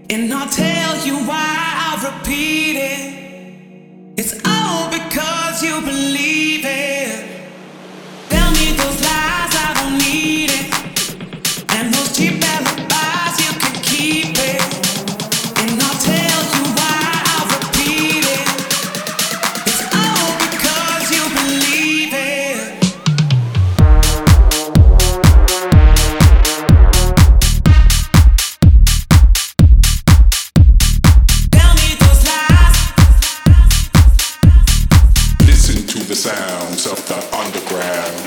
And I'll tell you why I'll repeat it. It's all because you believe it. Tell me those lies, I don't need it. And those cheap alibis, you can keep it. And I'll tell you why I'll repeat it. It's all because you believe it. The sounds of the underground.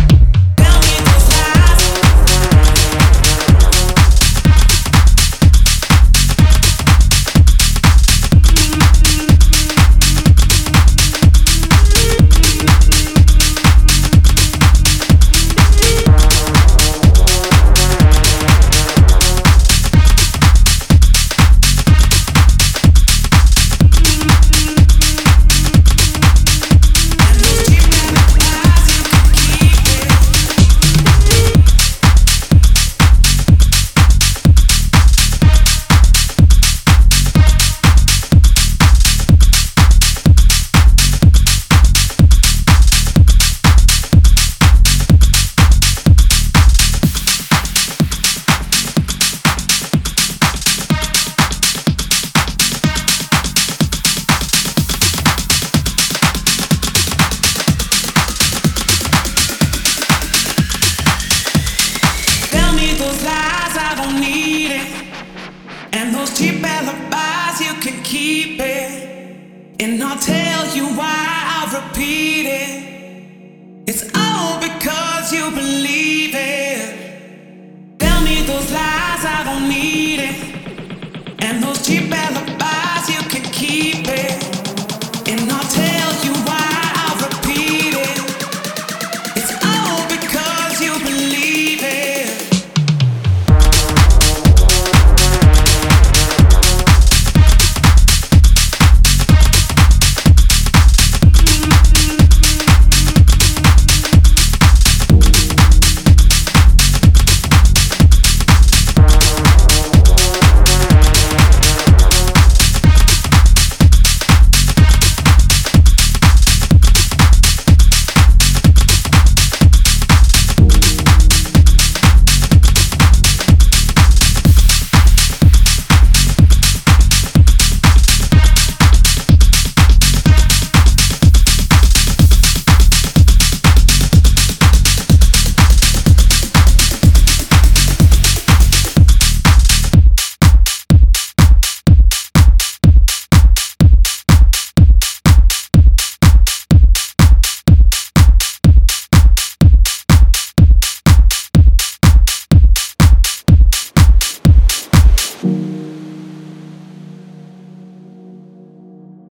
And those cheap alibis, you can keep it. And I'll tell you why I'll repeat it. It's